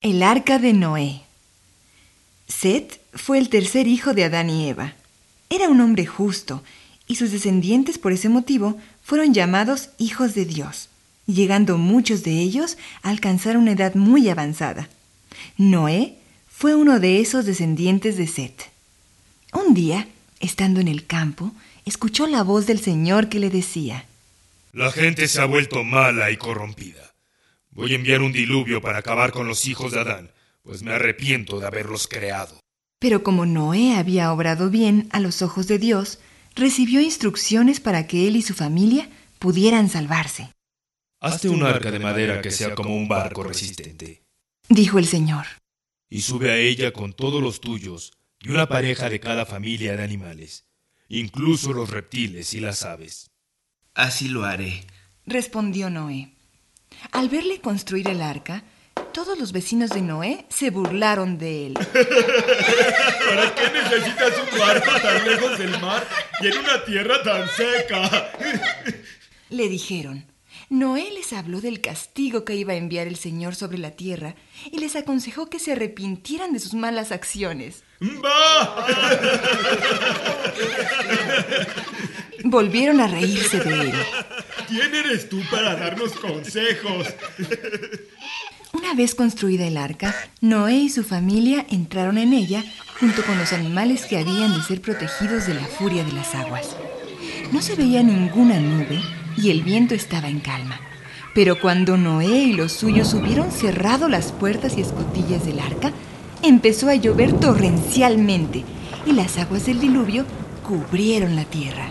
El arca de Noé. Set fue el tercer hijo de Adán y Eva. Era un hombre justo, y sus descendientes por ese motivo fueron llamados hijos de Dios, llegando muchos de ellos a alcanzar una edad muy avanzada. Noé fue uno de esos descendientes de Set. Un día, estando en el campo, escuchó la voz del Señor que le decía: La gente se ha vuelto mala y corrompida. Voy a enviar un diluvio para acabar con los hijos de Adán, pues me arrepiento de haberlos creado. Pero como Noé había obrado bien a los ojos de Dios, recibió instrucciones para que él y su familia pudieran salvarse. Hazte un arca de madera que sea como un barco resistente, Dijo el Señor. y sube a ella con todos los tuyos y una pareja de cada familia de animales, incluso los reptiles y las aves. Así lo haré. Respondió Noé. Al verle construir el arca, todos los vecinos de Noé se burlaron de él. ¿Para qué necesitas un barco tan lejos del mar y en una tierra tan seca? Le dijeron. Noé les habló del castigo que iba a enviar el Señor sobre la tierra y les aconsejó que se arrepintieran de sus malas acciones. ¡Bah! Volvieron a reírse de él. ¿Quién eres tú para darnos consejos? Una vez construida el arca, Noé y su familia entraron en ella junto con los animales que habían de ser protegidos de la furia de las aguas. No se veía ninguna nube y el viento estaba en calma. Pero cuando Noé y los suyos hubieron cerrado las puertas y escotillas del arca, empezó a llover torrencialmente y las aguas del diluvio cubrieron la tierra.